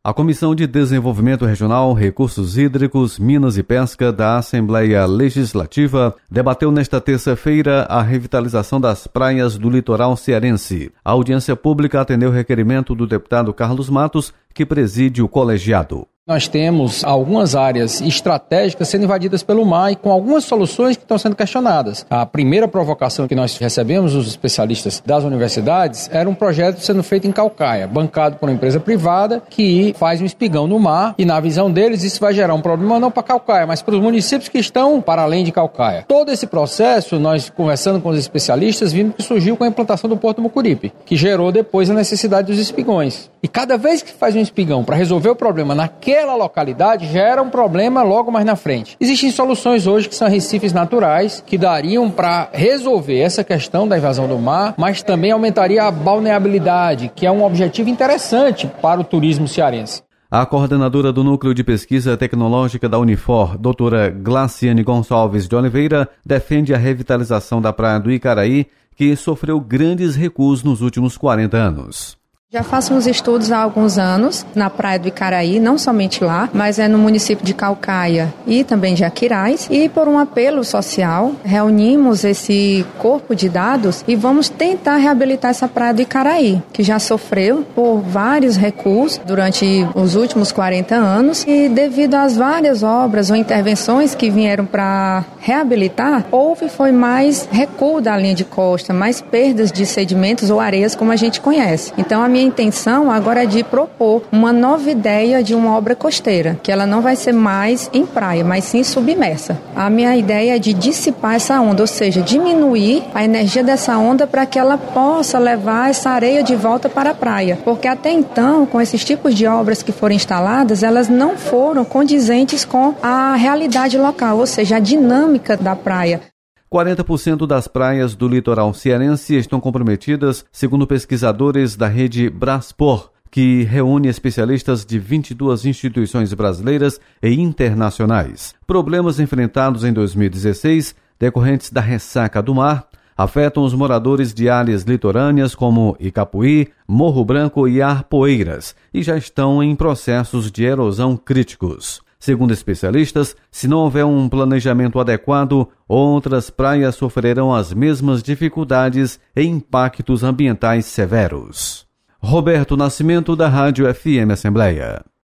A Comissão de Desenvolvimento Regional, Recursos Hídricos, Minas e Pesca da Assembleia Legislativa debateu nesta terça-feira a revitalização das praias do litoral cearense. A audiência pública atendeu o requerimento do deputado Carlos Matos, que preside o colegiado. Nós temos algumas áreas estratégicas sendo invadidas pelo mar e com algumas soluções que estão sendo questionadas. A primeira provocação que nós recebemos dos especialistas das universidades era um projeto sendo feito em Caucaia, bancado por uma empresa privada que faz um espigão no mar e, na visão deles, isso vai gerar um problema não para Caucaia, mas para os municípios que estão para além de Caucaia. Todo esse processo, nós conversando com os especialistas, vimos que surgiu com a implantação do Porto Mucuripe, que gerou depois a necessidade dos espigões. E cada vez que faz um espigão para resolver o problema naquela localidade, gera um problema logo mais na frente. Existem soluções hoje que são recifes naturais, que dariam para resolver essa questão da invasão do mar, mas também aumentaria a balneabilidade, que é um objetivo interessante para o turismo cearense. A coordenadora do Núcleo de Pesquisa Tecnológica da Unifor, doutora Glaciane Gonçalves de Oliveira, defende a revitalização da praia do Icaraí, que sofreu grandes recuos nos últimos 40 anos. Já faço uns estudos há alguns anos na praia do Icaraí, não somente lá, mas no município de Caucaia e também de Aquiraz. E por um apelo social, reunimos esse corpo de dados e vamos tentar reabilitar essa praia do Icaraí, que já sofreu por vários recuos durante os últimos 40 anos e devido às várias obras ou intervenções que vieram para reabilitar, foi mais recuo da linha de costa, mais perdas de sedimentos ou areias como a gente conhece. Então a minha intenção agora é de propor uma nova ideia de uma obra costeira, que ela não vai ser mais em praia, mas sim submersa. A minha ideia é de dissipar essa onda, ou seja, diminuir a energia dessa onda para que ela possa levar essa areia de volta para a praia. Porque até então, com esses tipos de obras que foram instaladas, elas não foram condizentes com a realidade local, ou seja, a dinâmica da praia. 40% das praias do litoral cearense estão comprometidas, segundo pesquisadores da rede Braspor, que reúne especialistas de 22 instituições brasileiras e internacionais. Problemas enfrentados em 2016, decorrentes da ressaca do mar, afetam os moradores de áreas litorâneas como Icapuí, Morro Branco e Arpoeiras, e já estão em processos de erosão críticos. Segundo especialistas, se não houver um planejamento adequado, outras praias sofrerão as mesmas dificuldades e impactos ambientais severos. Roberto Nascimento, da Rádio FM Assembleia.